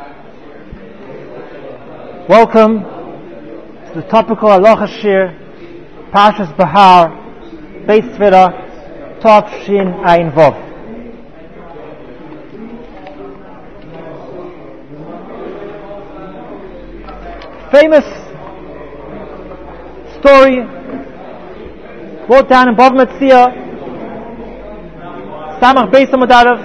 Welcome to the topical Halacha Shir, Parshas Bahar, Beis Tefillah, Tov Shin Ayin Vov. Famous story brought down in Bava Metzia, Samach Beis Amud Aleph.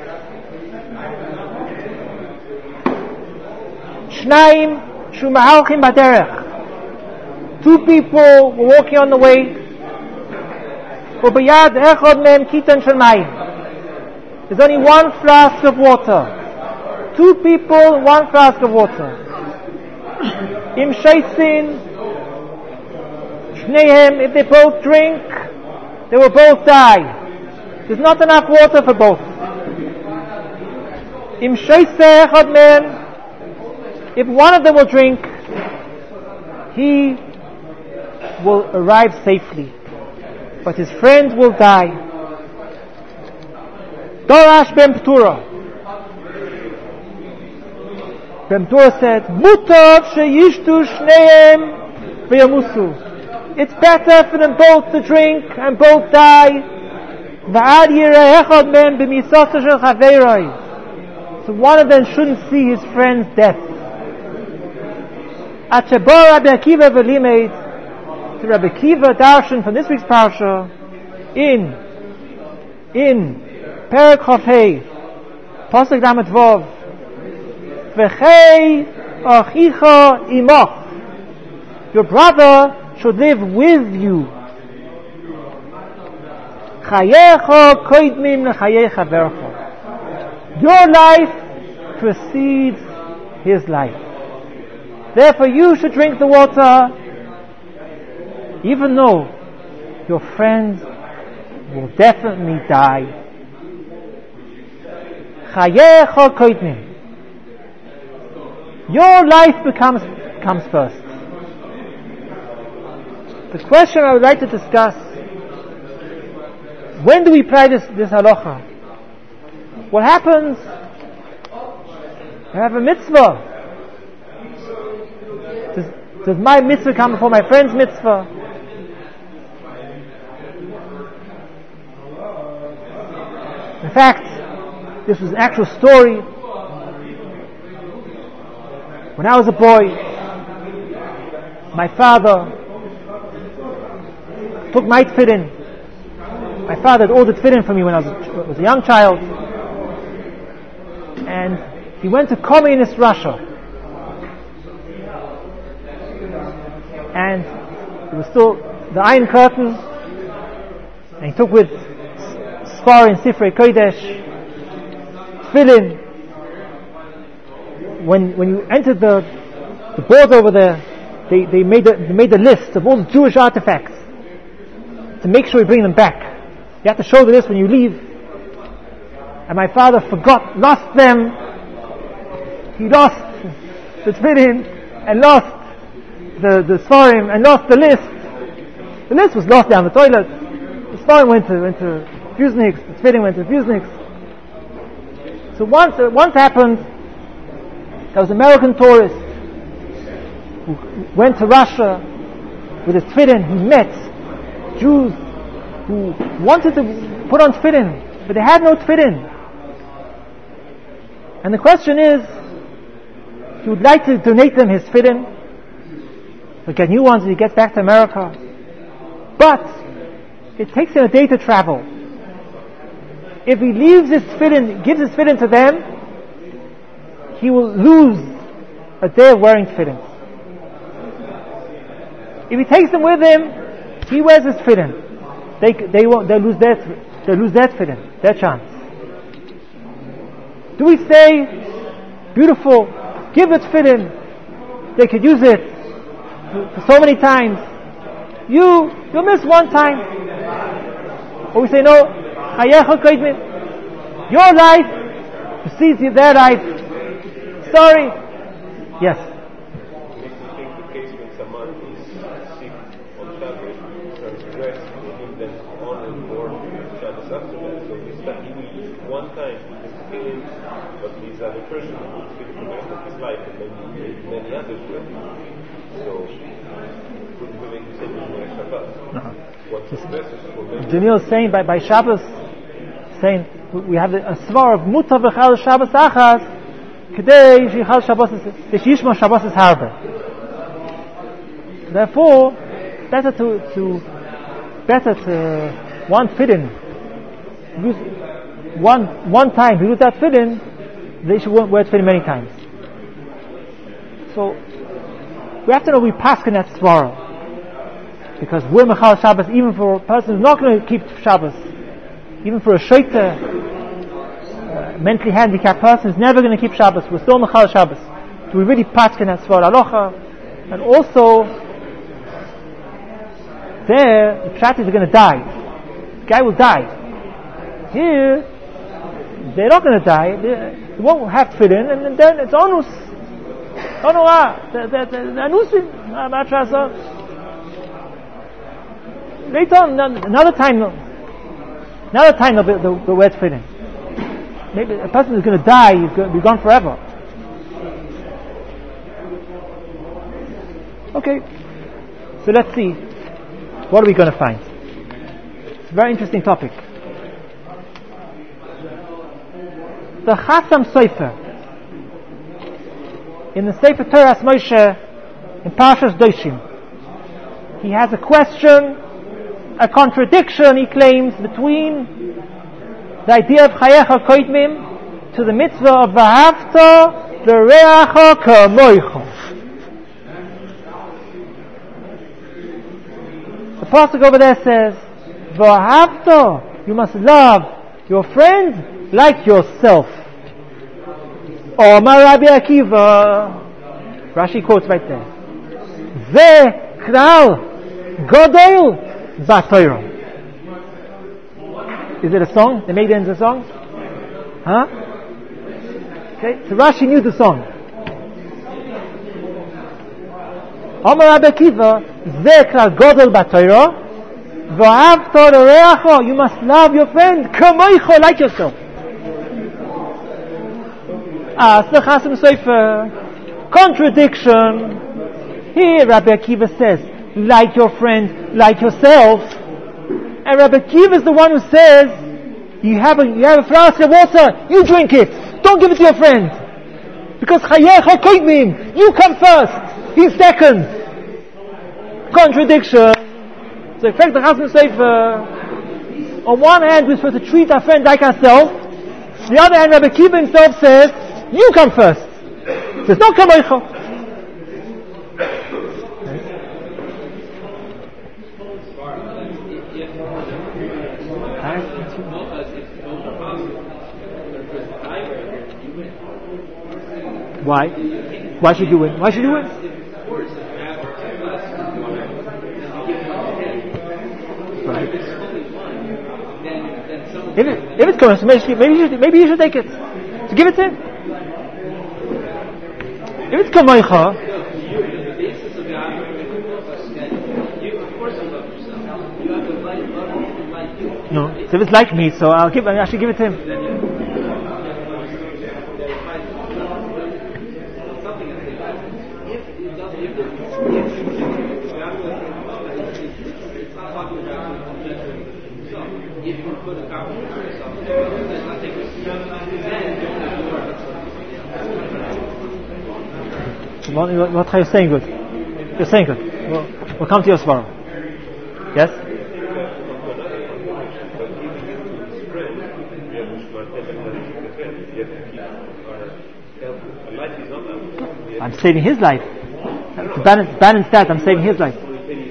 Shnaim Shu Mahalchim Baderech. Two people were walking on the way. Ubayad Echad Mehem Kitan Shel Mayim. There's only one flask of water. Two people, one flask of water. Im Sheisin Shneihem, if they both drink, they will both die. There's not enough water for both. Im Sheiseh Echad Mehem, if one of them will drink, he will arrive safely, but his friend will die. Dorash ben Ptura. Ben Ptura said, Mutav sheyishtu shneim v'yamusu. It's better for them both to drink and both die. V'ad yireh echad men b'misosa shel chaveroi. So one of them shouldn't see his friend's death. At Shebor Rabbi Akiva v'limeid, to Rabbi Akiva darshan from this week's parsha, in Perek Chofhei, Pasuk Dalet Vov, V'chei achicha imoch, your brother should live with you. Chayecha koidmim lechayei chavercha. Your life precedes his life. Therefore you should drink the water, even though your friend will definitely die. Chayecha koidmim. Your life comes first. The question I would like to discuss: when do we apply this halacha? What happens? I have a mitzvah. Does my mitzvah come before my friend's mitzvah? In fact, this was an actual story. When I was a boy, my father took my tefillin. My father had ordered tefillin for me when I was a young child. And he went to communist Russia. And it was still the Iron Curtain, and he took with Sfar and Sifrei Kodesh, tefillin. When you entered the border over there, they made a list of all the Jewish artifacts to make sure you bring them back. You have to show the list when you leave. And my father lost them. He lost the tefillin and lost the Sfarim and lost the list. The list was lost down the toilet. The Sfarim went to Fuseniks, the tefillin went to Fuseniks. So once happened, there was an American tourist who went to Russia with his tefillin. He met Jews who wanted to put on tefillin, but they had no tefillin. And the question is, he would like to donate them his tefillin, to get new ones when he gets back to America. But it takes him a day to travel. If he leaves his tefillin, gives his tefillin to them, he will lose a day of wearing tefillin. If he takes them with him, he wears his tefillin. They'll lose their tefillin, their chance. Do we say, beautiful, give the tefillin, they could use it for so many times. You'll miss one time. Or we say, no, your life precedes their life. Sorry. Yes. Take the case when someone is sick on Shabbos, so his rest will give them on and more Shabbos after that. So he will one time, he can feel it, but his other person give it for the rest of his life, and many others will. So, couldn't we make the same with Shabbat? What's the verses for many? Jamil is saying by Shabbos, saying we have a svar of Mutar v'chal Shabbos achas, Kedei shichal Shabbos yishma Shabbos harbe. Therefore, better to one tefillin. Use one time. You use that tefillin, they should wear tefillin many times. So we have to know we paskin that svara, because we're mechal Shabbos even for a person who's not going to keep Shabbos, even for a shoiter, mentally handicapped person who's never going to keep Shabbos. We're still mechal Shabbos. Do we really paskin that svara alocha? And also, there the pshat is going to die. The guy will die. Here, they're not going to die. They won't have tefillin, and then it's onus. The anusim. Later on, another time they'll wear tefillin. Maybe a person is going to die, he's going to be gone forever. Okay, so let's see. What are we going to find? It's a very interesting topic. The Chasam Sofer in the Sefer Torah Moshe in Parshas Doshim, he has a question, a contradiction, he claims, between the idea of Chayecha Koidmim to the mitzvah of V'ahavta L'reacha K'moicha. The pasuk over there says, V'ahavta, you must love your friend like yourself. Omar Rabbi Akiva, Rashi quotes right there, Ze Kral Godel Batoiro. Is it a song? They made it into a song? Huh? Okay, so Rashi knew the song. Omar Rabbi Akiva, Ze Kral Godel Batoiro, V'ahavta L'reacha, you must love your friend, K'moicha, like yourself. The Chasam Sofer, contradiction. Here Rabbi Akiva says, like your friend, like yourself. And Rabbi Akiva is the one who says, you have a flask of water, you drink it. Don't give it to your friend. Because Chayecha Koidmim, you come first, he's second. Contradiction. So in fact the Chasam Sofer, on one hand we're supposed to treat our friend like ourselves. On the other hand Rabbi Akiva himself says, you come first. There's no K'moicha. Why? Why should you win? Why should you win? Right. If it's K'moicha, maybe you should take it. So give it to him. If it's K'moicha, no. So if it's like me, so I should give it to him. What are you saying good? You're saying good. We'll come to your tomorrow. Yes? I'm saving his life. To balance that, I'm saving his life.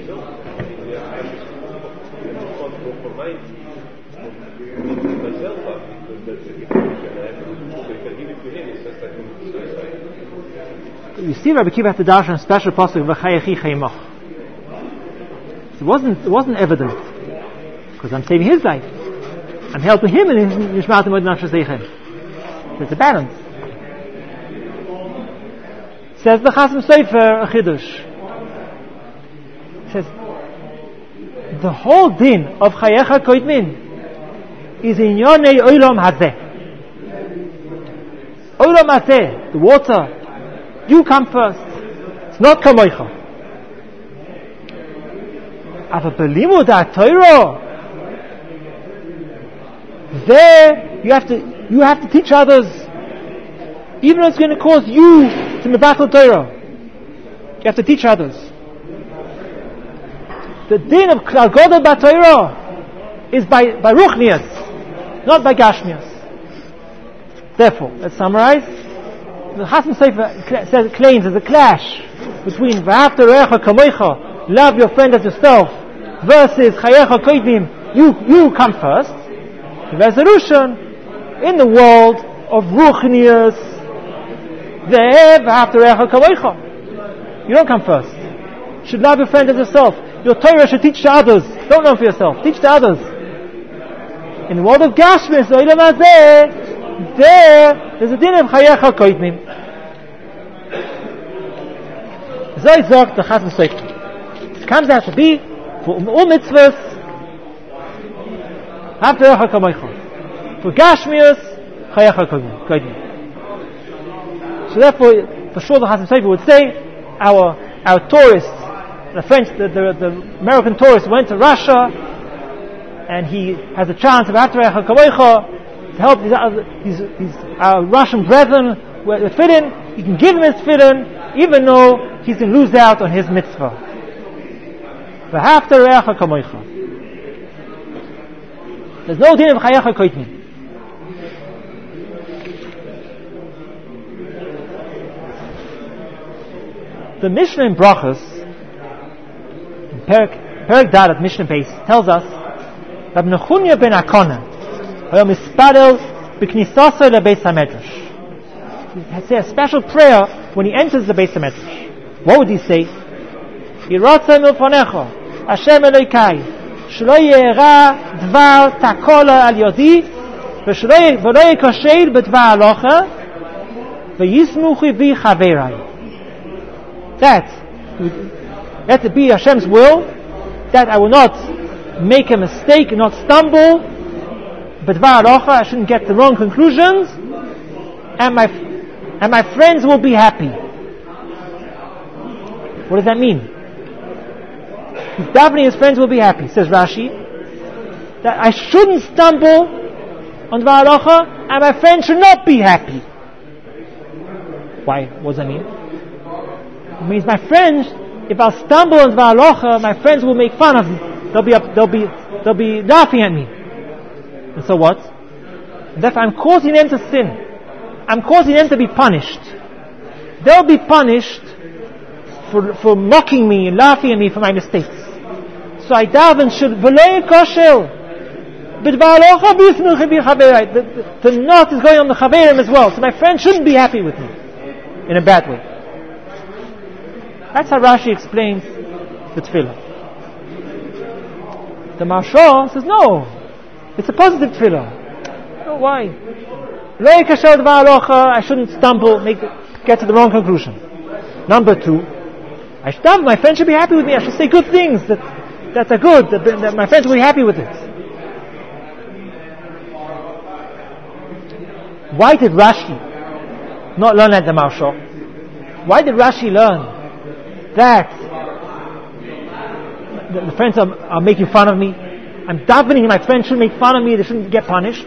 You see, Rabbi Akiva had to dash on a special pasuk v'chayechi chayimach. It wasn't evident because I'm saving his life. I'm helping him in his nishmat mod nafshes zeichem. It's a balance. Says the Chasam Sofer a chidush. Says the whole din of chayecha koidmin is in yonei olam hazeh. Olam hazeh, the water, you come first. It's not kamoicha. Ava belimud ha'Torah, there you have to teach others, even though it's going to cause you to mevatel Torah. You have to teach others. The din of klal gadol b'Torah is by ruchnias, not by gashmias. Therefore, let's summarize. The Chasam Sofer claims there's a clash between v'ahavta re'echa kamoicha, love your friend as yourself, versus chayecha koidmim, you come first. The resolution in the world of ruchnias, v'ahavta re'echa kamoicha, you don't come first. You should love your friend as yourself. Your Torah should teach to others. Don't learn for yourself. Teach to others. In the world of Gashmis, Olam hazeh, there's a din of chayecha koidmim. Zoi zog the Chasam Sofer. It comes out to be for mitzvahs, after recha kamoicha. For Gashmius, chayecha koidmim. So therefore, for sure the Chasam Sofer would say, our tourists, the American tourist went to Russia, and he has a chance of after recha kamoicha to help these our Russian brethren with tefillin. He can give him his tefillin, even though he's going to lose out on his mitzvah. V'ahavta re'echa kamoicha. There's no din of chayecha koidmim. The Mishnah in Brachos, in Perek Dalet Mishnah Beis, tells us that Nechunya ben Akona hayom mispadel b'knisasoi lebeis hamedrash. He say a special prayer when he enters the Beis Hamedrash. What would he say? Yirotza milfonecho, Hashem Elokai, shelo ye'era dvar takola al yodi, v'lo yekosheil b'dvar alocha, v'yismuchi bi chaverai. That let it be Hashem's will, that I will not make a mistake, not stumble, b'dvar alocha, I shouldn't get the wrong conclusions, and my friends will be happy. What does that mean? He's davening his friends will be happy, says Rashi, that I shouldn't stumble on dvar alocha, and my friends should not be happy. Why? What does that mean? It means my friends, if I'll stumble on dvar alocha, my friends will make fun of me. They'll be laughing at me. And so what? Therefore I'm causing them to sin. I'm causing them to be punished. They'll be punished for mocking me and laughing at me for my mistakes. So I daven should v'lo yekosheil b'dvar alocha b'yismuchi bi chaverai. The knot is going on the chaverim as well. So my friend shouldn't be happy with me in a bad way. That's how Rashi explains the tefillah. The Maharsha says no, it's a positive tefillah. Oh, why? Lo yekosheil b'dvar alocha, I shouldn't stumble, get to the wrong conclusion. Number two, I should daven, my friend should be happy with me. I should say good things that are good, that my friends will be happy with it. Why did Rashi not learn at the Maharsha? Why did Rashi learn that the friends are making fun of me? I'm davening, my friends shouldn't make fun of me, they shouldn't get punished.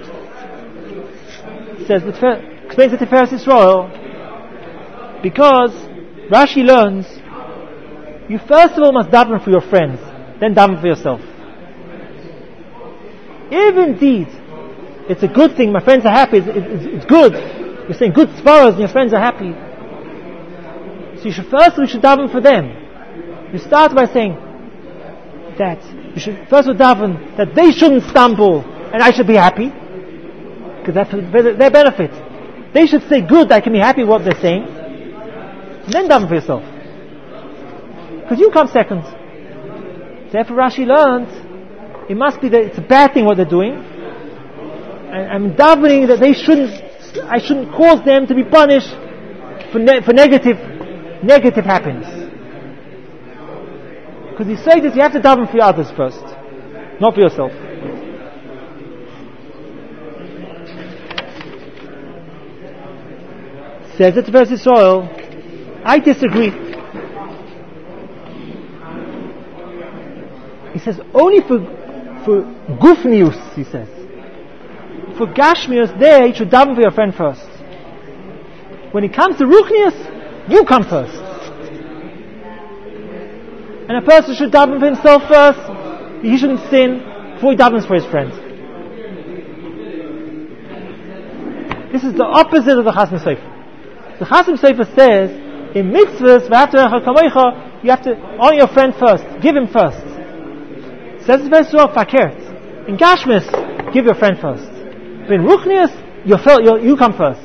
Explains it to Tiferes Yisrael, because Rashi learns you first of all must daven for your friends, then daven for yourself. If indeed it's a good thing, my friends are happy, it's good, you're saying good svaras and your friends are happy, so we should daven for them. You start by saying that you should first of all daven that they shouldn't stumble and I should be happy, because that's for their benefit. They should say good, I can be happy with what they're saying, and then daven for yourself, because you come second. Therefore Rashi learned it must be that it's a bad thing what they're doing, and I'm davening that I shouldn't cause them to be punished for negative happiness. Because you say that you have to daven for others first, not for yourself. Says it to Tiferes Yisrael, I disagree. He says, only for Gufnius, he says. For Gashmius, there you should daven for your friend first. When it comes to Ruchnius, you come first. And a person should daven for himself first. He shouldn't sin before he davens for his friend. This is the opposite of the Chasam Sofer. The Chasam Sofer says, in mitzvahs, you have to honor your friend first. Give him first. Says the verse, fakert. In Gashmis, give your friend first. But in Ruchnius, you come first.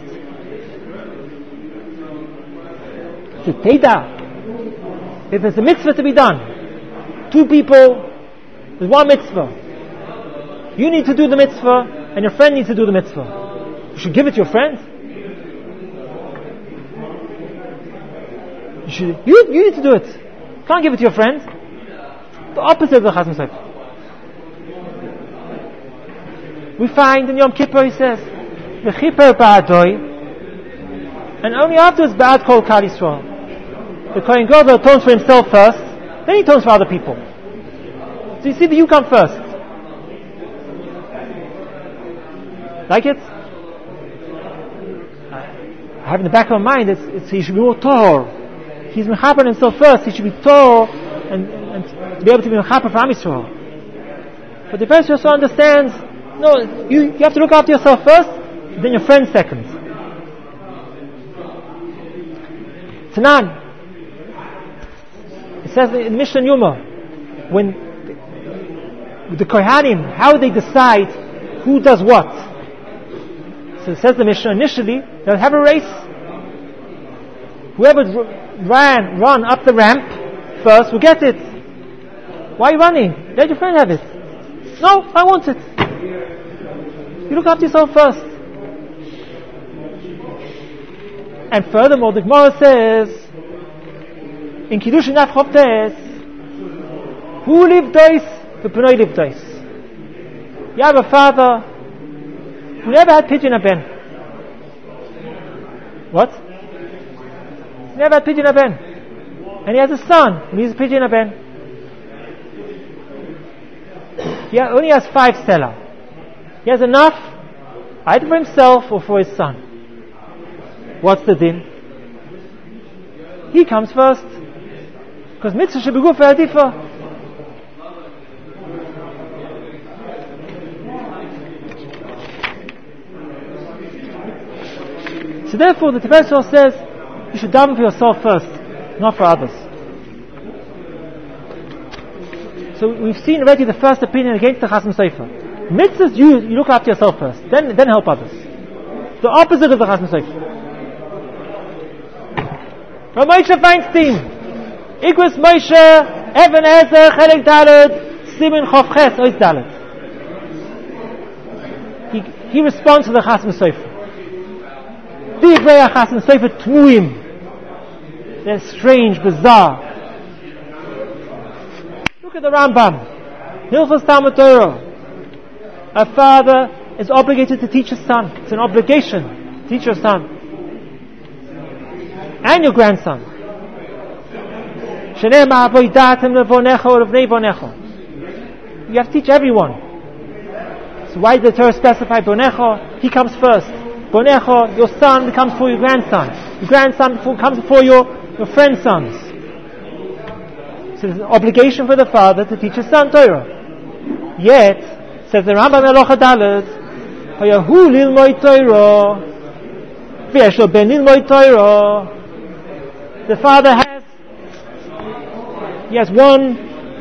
So Teda, if there's a mitzvah to be done, two people, there's one mitzvah. You need to do the mitzvah, and your friend needs to do the mitzvah. You should give it to your friend. You need to do it. You can't give it to your friend. The opposite of the Chasam Sofer. We find in Yom Kippur, he says, "V'chiper ba'adoi," and only afterwards ba'ad kol Kal Yisrael. The Kohen Gadol atones for himself first, then he atones for other people. So you see that you come first. Like it? I have in the back of my mind, he should be more Torah. He's mechaper himself first. He should be Torah and be able to be mechaper for Am Yisrael. But the person also understands, no, you have to look after yourself first, then your friend second. Tanan, it says in Mishnah Yuma, when the Kohanim, how they decide who does what. So it says the Mishnah initially, they'll have a race. Whoever run up the ramp first will get it. Why are you running? Let your friend have it. No, I want it. You look after yourself first. And furthermore, the Gemara says in Kiddushin Daf Chof Tes, who lived dice, the Pnoi lived dice. You have a father who never had pidyon haben. What? He never had pidyon haben. And he has a son who needs a pidyon haben. He only has 5 stela. He has enough either for himself or for his son. What's the din? He comes first. Because mitzvah should be good for Adifa. So therefore the Tiferes Yisrael says you should daven for yourself first, not for others. So we've seen already the first opinion against the Chasam Sofer. Mitzvahs, you look after yourself first, then help others. The opposite of the Chasam Sofer. From Moshe Feinstein, Igros Moshe, Even Ezer, Chelek Dalet, Simin Chof Ches, Ois Dalet. He responds to the Chasam Sofer. Divrei Chasam Sofer Tmuim. They're strange, bizarre. Look at the Rambam. Hilchos Talmud Torah. A father is obligated to teach his son. It's an obligation to teach your son. And your grandson. You have to teach everyone. So why did the Torah specify Bonecho? He comes first. Bonecho, your son comes before your grandson. Your grandson comes before your friend's sons. So there's an obligation for the father to teach his son Torah. Yet, says the Rambam Elocha Dalet, Hayahu lilmod Torah, v'yeshlo ben lilmod Torah. The father has one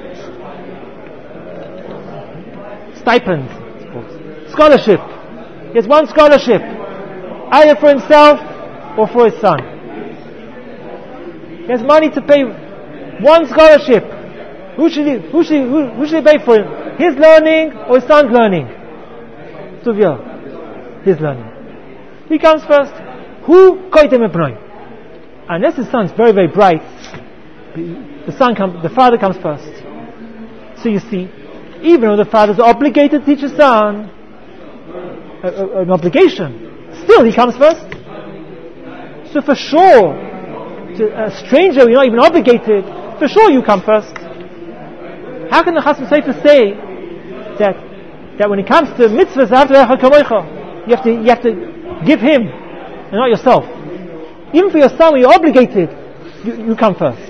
stipend, scholarship. He has one scholarship, either for himself or for his son. He has money to pay one scholarship. Who should he pay for him? His learning or his son's learning? Tuvia, his learning. He comes first. Who koitem epnoi? Unless his son's very, very bright, the father comes first. So you see, even though the father is obligated to teach his son, an obligation, still he comes first. So for sure, to a stranger, you're not even obligated, for sure you come first. How can the Chasam Sofer say that when it comes to mitzvahs, you have to give him and not yourself? Even for yourself, when you're obligated, you come first.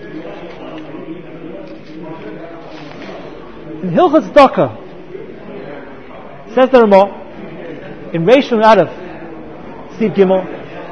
In Hilchot Tzedakah, says the Ramah, in Reish Nun Aleph, Siv Gimel,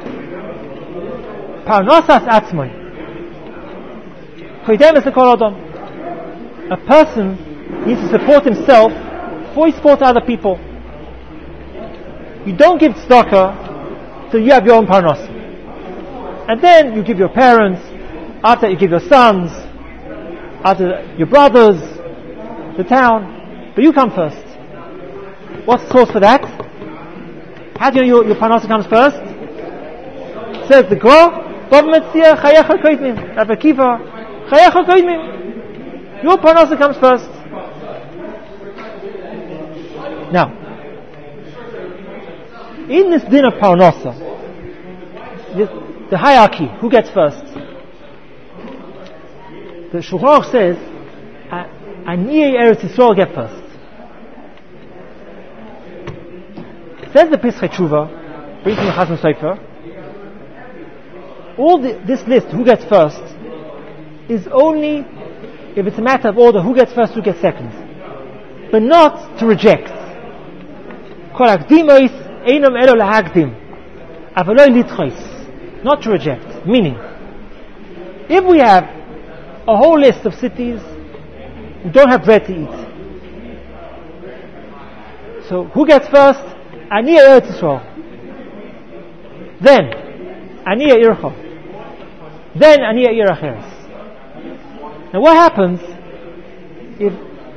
Parnasas Atzmai, Kodemes Lekol Adam. A person needs to support himself before he supports other people. You don't give tzedakah till you have your own parnasa. And then you give your parents, after that you give your sons, after your brothers, the town, but you come first. What's the source for that? How do you know your parnasa comes first? It says the Gra, Bava Metzia, Chayecha Koidmim, Rabbi Akiva, Chayecha Koidmim. Your parnasa comes first. Now, in this din of parnasa, the hierarchy, who gets first? The Shulchan Aruch says, Aniyei Eretz Yisrael get first. Says the Pesach Tshuva, brings from the Chasam Sofer, this list, who gets first, is only if it's a matter of order, who gets first, who gets second, but not to reject. Kol hakdimois einam elo lahakdim, aval lo litchois, not to reject. Meaning, if we have a whole list of cities who don't have bread to eat, so who gets first? Aniyei Eretz Yisrael. Then Aniyei Ircha. Then Aniyei Ir Acheres. Now what happens if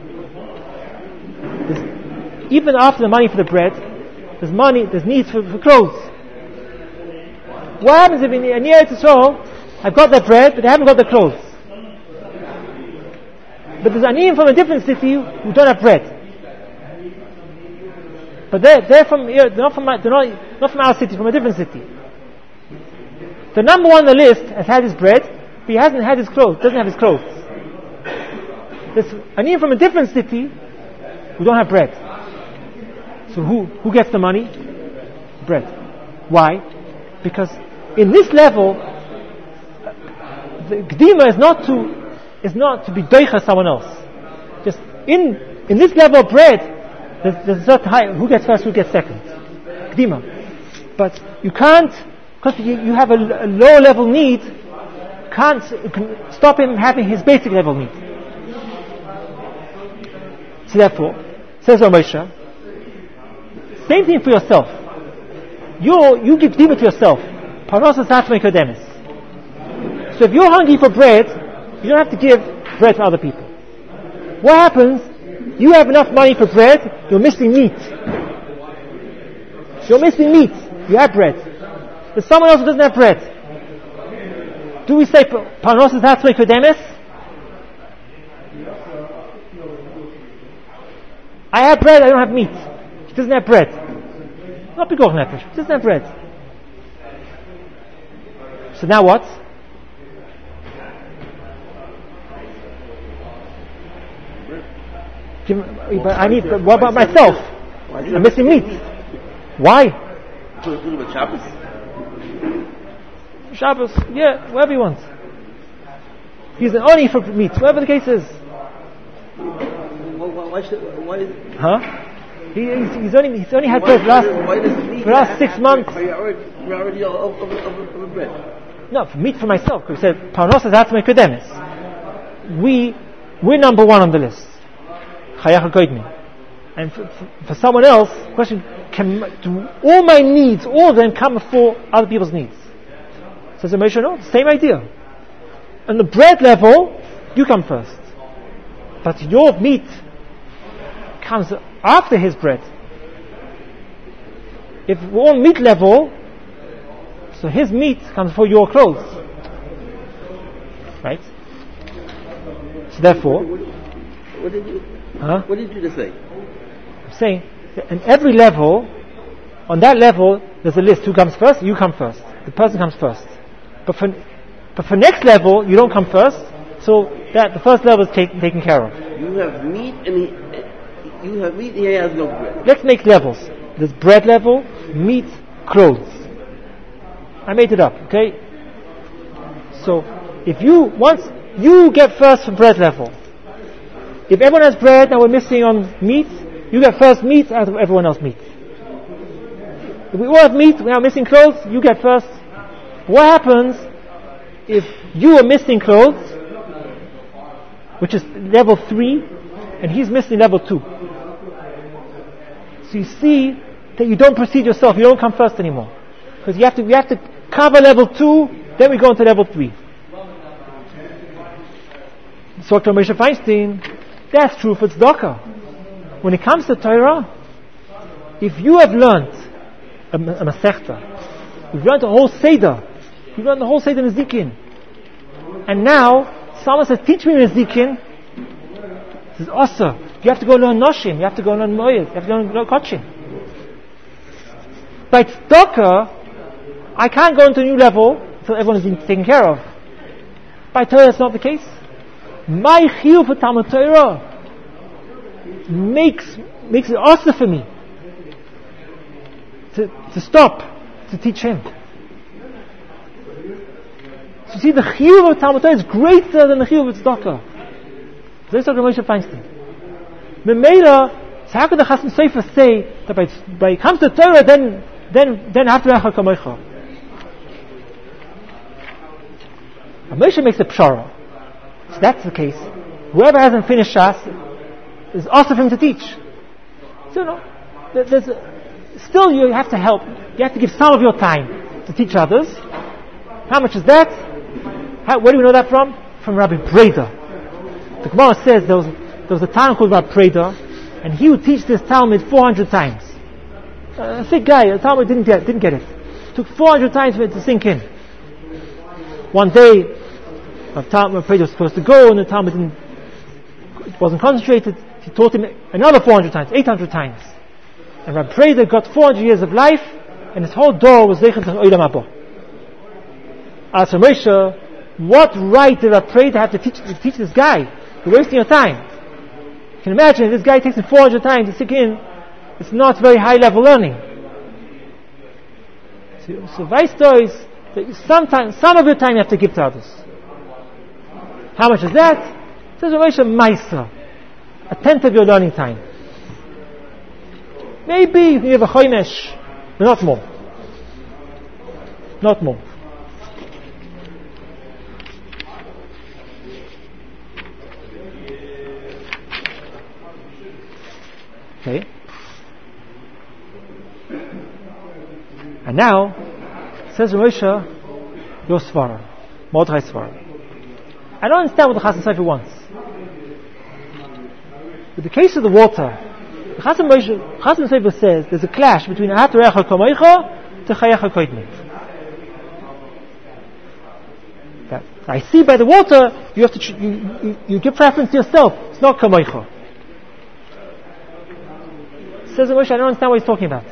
even after the money for the bread, there's needs for clothes? What happens if in Aniyei Eretz Yisrael I've got the bread, but they haven't got the clothes? But there's Aniyim from a different city who don't have bread. But they're not from our city, from a different city. The number one on the list has had his bread, but he hasn't had his clothes, doesn't have his clothes. There's Aniyim from a different city who don't have bread. So who gets the money? Bread. Why? Because in this level, the Gdima is not to be doicha someone else. Just in this level of bread, there's not high, who gets first, who gets second. Gdima. But you can't, because you have a lower level need, can't stop him having his basic level need. So therefore, says Ramosha, same thing for yourself. You give Gdima to yourself. Parnasas Atzmai Kodemes. So if you're hungry for bread, you don't have to give bread to other people. What happens? You have enough money for bread, you're missing meat. You're missing meat, you have bread. There's someone else who doesn't have bread. Do we say Parnasas Atzmai Kodemes? I have bread, I don't have meat. He doesn't have bread. Not Pikuach Nefesh, he doesn't have bread. So now what? What about myself? I'm missing meat. Why? Shabbos, yeah, whatever you want. He's an oni for meat, whatever the case is. Huh? He's only had bread for the last 6 months. Already of bread. No, for meat for myself. Because we said Parnasas Atzmai Kodemes. We're number one on the list. Chayecha Koidmim. And for someone else, the question: do all my needs, all of them, come before other people's needs? Says the Moshe, no, same idea. On the bread level, you come first, but your meat comes after his bread. If we're on meat level, so his meat comes before your clothes, right? So therefore, What did you just say? I'm saying that in every level, on that level, there's a list. Who comes first? You come first. the person comes first. But for next level, you don't come first, so that the first level is taken care of. You have meat and he has no bread. Let's make levels. There's bread level, meat, clothes. I made it up, okay? So, once you get first for bread level. If everyone has bread and we're missing on meat, you get first meat out of everyone else meat. If we all have meat, we are missing clothes, you get first. What happens if you are missing clothes, which is level 3, and he's missing level 2? So you see that you don't proceed yourself, you don't come first anymore. Because we have to cover level 2, then we go into level 3. So Dr. Moshe Feinstein, that's true for tzedakah. When it comes to Torah, if you have learned a Masechta, you've learned a whole Seder, you've learned the whole Seder in Nezikin, and now someone says, teach me Nezikin, says, Osa, you have to go learn Noshim, you have to go learn Moed, you have to go learn Kochim. By tzedakah, I can't go into a new level until everyone has been taken care of. By Torah, that's not the case. My chiyuv for Talmud Torah makes it also for me to stop to teach him. So you see, the chiyuv of Talmud Torah is greater than the chiyuv of tzedakah. So this is Dr. Moshe Feinstein. Memela, so how could the Chasam Sofer say that by it comes to Torah, then after Recha Kamocha? Moshe makes a pshara. So that's the case. Whoever hasn't finished Shas is also for him to teach. So still you have to help. You have to give some of your time to teach others. How much is that? Where do we know that from? From Rabbi Breda. The Gemara says there was a Talmud called Rabbi Breda, and he would teach this Talmud 400 times. A thick guy, the Talmud didn't get it. It took 400 times for it to sink in. One day, Rabbi Breda was supposed to go, and the Talmud wasn't concentrated. He taught him another 400 times, 800 times. And Rabbi Breda got 400 years of life, and his whole door was Zeichen to Olam Haba. As for Moshe, what right did Rabbi Breda have to teach this guy? You're wasting your time. You can imagine, if this guy takes him 400 times to sink in, it's not very high level learning. So Vaisto is that some of your time you have to give to others. How much is that? Says Moshe Maisa, a tenth of your learning time. Maybe you have a choimesh, but not more. Not more. Okay. And now, says Moshe, your svara, Mordechai svara. I don't understand what the Chasam Sofer wants. With the case of the water, the Chasam Sofer says there's a clash between Ahat Recha Kamocha to Chayecha Koidmit. I see by the water, you have to you give preference to yourself. It's not Kamocha. Says Moshe, I don't understand what he's talking about.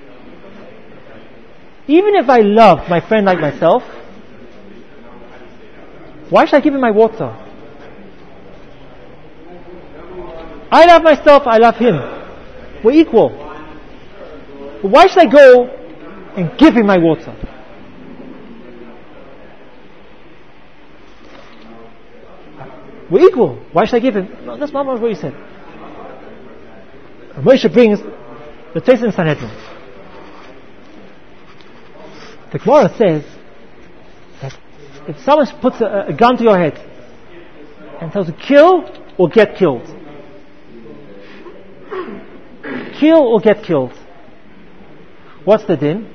Even if I love my friend like myself, why should I give him my water? I love myself, I love him. We're equal. But why should I go and give him my water? We're equal. Why should I give him? No, that's not what he said. Moshe brings the Tosfos in Sanhedrin. The Gemara says that if someone puts a gun to your head and tells you kill or get killed, kill or get killed, what's the din?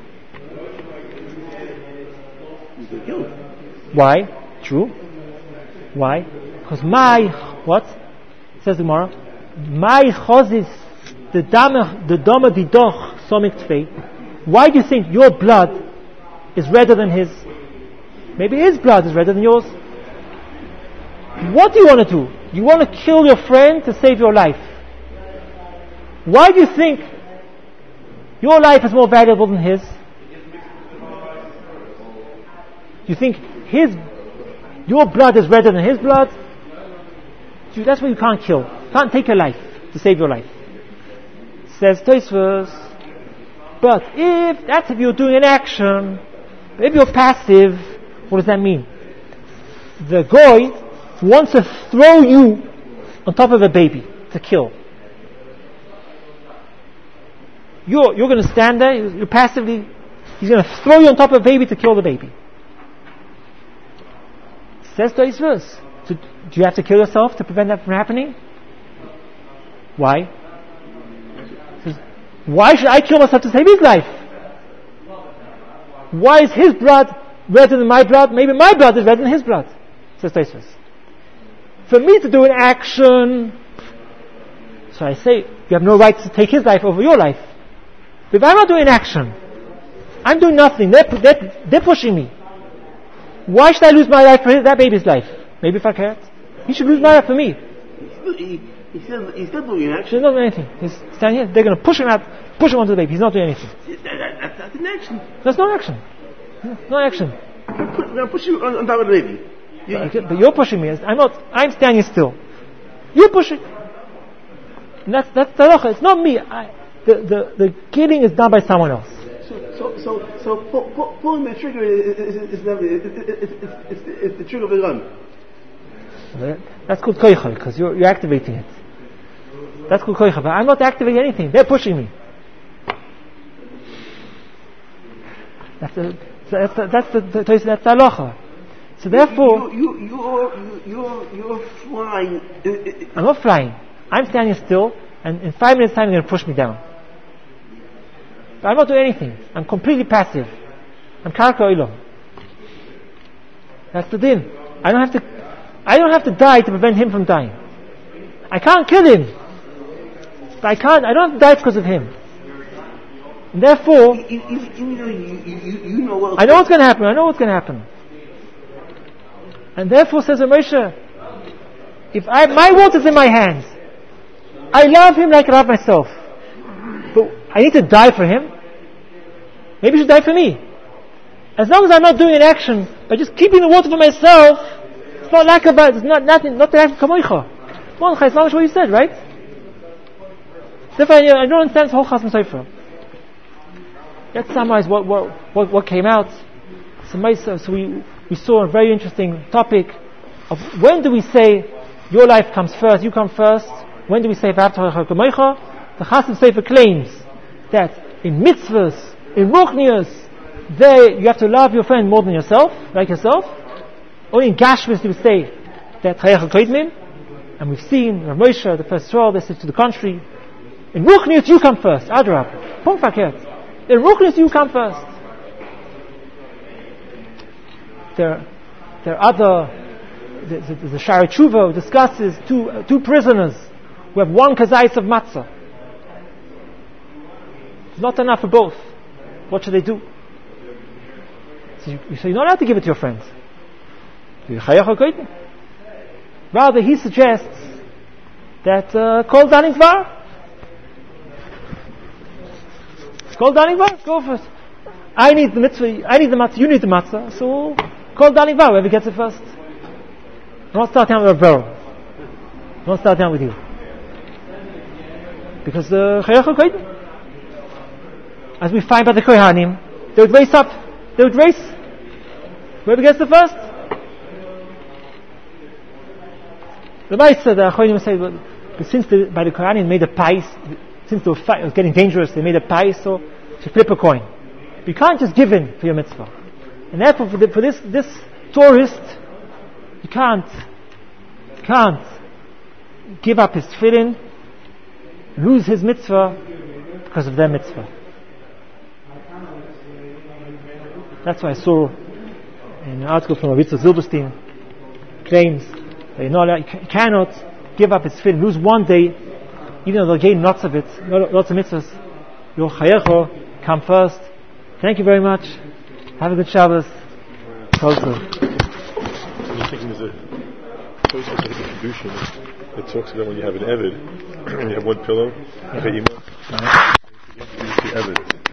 You get killed. Why? True. Why? Because what? Says the Gemara, my chozis the dama didoch somik tfei. Why do you think your blood is redder than his? Maybe his blood is redder than yours. What do you want to do? You want to kill your friend to save your life. Why do you think your life is more valuable than his? You think your blood is redder than his blood? So that's why you can't kill. You can't take your life to save your life. Says Tosfos. But if you're doing an action, if you're passive, what does that mean? The goy wants to throw you on top of a baby to kill. You're going to stand there, you're passively, he's going to throw you on top of a baby to kill the baby. Says Tosfos. So do you have to kill yourself to prevent that from happening? Why? Why should I kill myself to save his life? Why is his blood redder than my blood? Maybe my blood is redder than his blood. Says Tosfos. For me to do an action, so I say, you have no right to take his life over your life. But if I'm not doing an action, I'm doing nothing, they're pushing me. Why should I lose my life for that baby's life? Maybe if I can't. He should lose my life for me. He's still doing action. He's not doing anything. He's standing here. They're going to push him onto the baby. He's not doing anything. That's an action. That's not action. No action. They're going to push you on top of the baby. But you're pushing me. I'm standing still. You're pushing. And that's the halacha. It's not me. The killing is done by someone else. So pulling the trigger is the trigger of the gun. That's called koicha, because you're activating it. That's called koicha, but I'm not activating anything. They're pushing me. That's the halacha. So therefore, you're flying. I'm not flying. I'm standing still, and in 5 minutes' time, they're going to push me down. But I'm not doing anything. I'm completely passive. I'm karka olam. That's the din. I don't have to die to prevent him from dying. I can't kill him. But I don't have to die because of him. And therefore, you know what? I know what's going to happen. And therefore, says Moshe, if my water's in my hands, I love him like I love myself. But I need to die for him. Maybe he should die for me. As long as I'm not doing an action, by just keeping the water for myself, it's not lack of it's not nothing, not the act of kamoicha. It's not what you said, right? Therefore, I don't understand this whole Chasam Sofer. Let's summarize what came out. So we saw a very interesting topic of when do we say your life comes first, you come first. When do we say v'ahavta kamoicha? The Chasam Sofer claims that in mitzvahs, in ruchnius, there you have to love your friend more than yourself, like yourself. Only in Gashmis do we say that chayecha koidmim, and we've seen Rav Moshe, the first Torah, they said to the contrary. In ruchnius you come first, adrab, pum fakert. In ruchnius you come first. There are other. The Shara Tshuva discusses two prisoners who have one kazayis of matzah. It's not enough for both. What should they do? So you're not allowed to give it to your friends. Rather, he suggests that call Daning Var. Call Daning Var. Go first. I need the matzah. You need the matzah. So call Daning Var. Whoever gets it first. Don't start down with a barrel. Don't start down with you. Because as we find by the Kohanim, they would race up. They would race. Whoever gets the first. The Maisa, the Achonim say, but since by the Kohanim made a pais, since it was getting dangerous, they made a pais, so to flip a coin. You can't just give in for your mitzvah. And therefore, for this tourist, you can't give up his tefillin, lose his mitzvah because of their mitzvah. That's why I saw in an article from Ravitza Zilberstein claims that you cannot give up his tefillin, lose one day, even though they'll gain lots of mitzvahs. Your chayecho come first. Thank you very much. Have a good Shabbos. I'm just thinking there's a contribution that talks about when you have an Eved, when you have one pillow, you introduce the Eved.